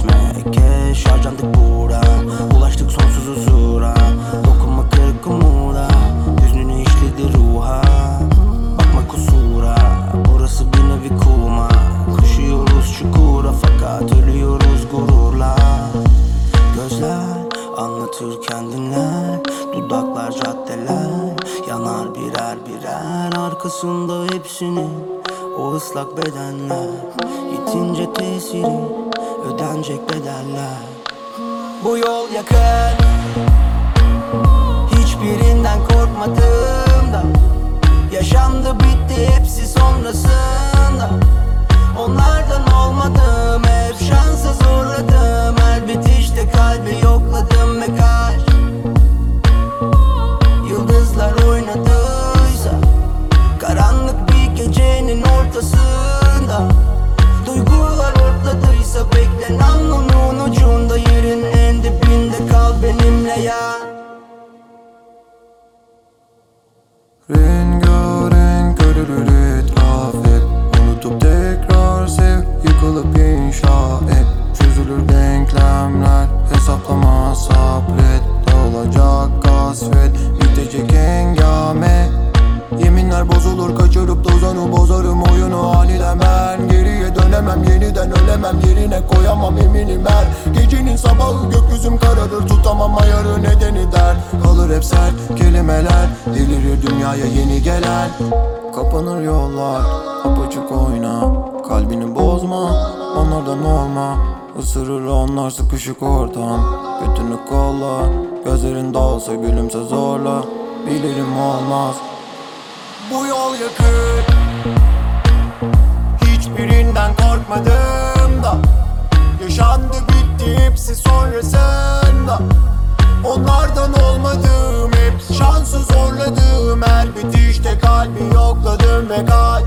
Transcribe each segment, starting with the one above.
keşmekeş harcandık bura. Ulaştık sonsuz huzura. Dokunma kırık umuda. Hüznünü işledi ruha. Bakma kusura. Burası bir nevi kuma. Koşuyoruz çukura fakat ölüyoruz gururla. Gözler anlatır kendiler. Dudaklar caddeler. Yanar birer birer arkasında hepsinin o ıslak bedenler. Yitince tesiri ödenecek bedeller. Bu yol yakın. Hiçbirinden korkmadığımda. Yaşandı bitti hepsi sonrasında. Onlardan olmadım, hep şansa zorladım. Her bitişte kalbi yokladım ve kaç yıldızlar oynadıysa. Karanlık bir gecenin ortasında. Duygular ortadıysa bekle namlunun ucunda. Yerin en dibinde kal benimle ya. Rengarenk görülür etraf hep. Unutup tekrar sev, yıkılıp inşa et. Çözülür denklemler, hesaplama sabret. Dağılacak kasvet, bitecek hengame. Yeminler bozulur, kaçırıp dozanı bozarım oyunu aniden. Ben geriye dönemem, yeniden ölemem, yerine koyamam eminim her gecenin sabahı gökyüzüm kararır, tutamam ayarı nedeni der. Kalır hep sert kelimeler, delirir dünyaya yeni gelen. Kapanır yollar, apaçık oyna, kalbini bozma, onlardan olma. Isırır onlar sıkışık ortam, götünü kolla. Gözlerin dağılsa gülümse zorla, bilirim olmaz. Bu yol yakın. Hiçbirinden korkmadığımda. Yaşandı bitti hepsi sonrasında. Onlardan olmadım, hep şansı zorladım. Her bitişte kalbi yokladım ve kaç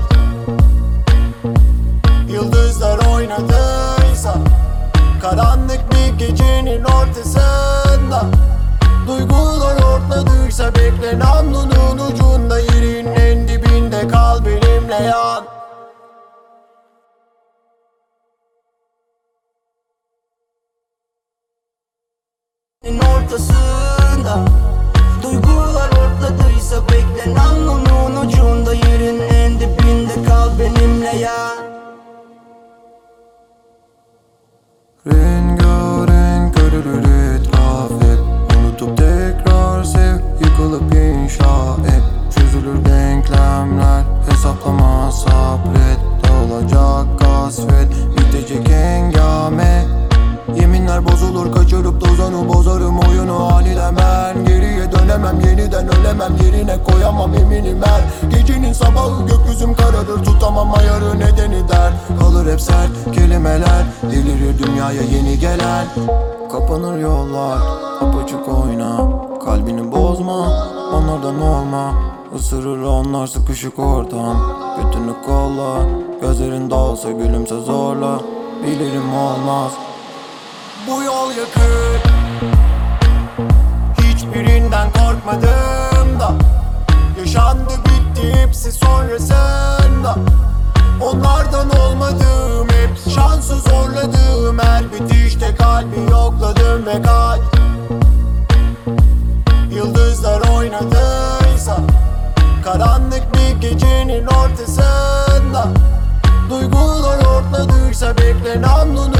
yıldızlar oynadıysa. Karanlık bir gecenin ortasında. Duygular ortadıysa bekle namlunun ucunda. Yerin en dibinde kal benimle yan. Ortasında. Duygular ortadıysa bekle namlunun ucunda. Yerin en dibinde kal benimle ya. Rengarenk görülür etraf hep. Unutup tekrar sev, yıkılıp inşa et. Çözülür denklemler, hesaplama sabret. Dağılacak kasvet, bitecek hengame. Yeminler bozulur, kaçırıp dozanı bozarım oyunu aniden. Ben geriye dönemem, yeniden ölemem, yerine koyamam eminim her gecenin sabahı gökyüzüm kararır, tutamam ayarı nedeni der. Kalır hep sert kelimeler, delirir dünyaya yeni gelen. Kapanır yollar, apaçık oyna, kalbini bozma, onlardan olma. Isırır onlar sıkışık ortam, götünü kolla. Gözlerin dağılsa gülümse zorla, bilirim olmaz. Bu yol yakın. Hiçbirinden korkmadığımda. Yaşandı bitti hepsi sonrasında. Onlardan olmadım, hep şansı zorladım. Her bitişte kalbi yokladım ve kaç yıldızlar oynadıysa. Karanlık bir gecenin ortasında. Duygular ortadıysa bekle namlunu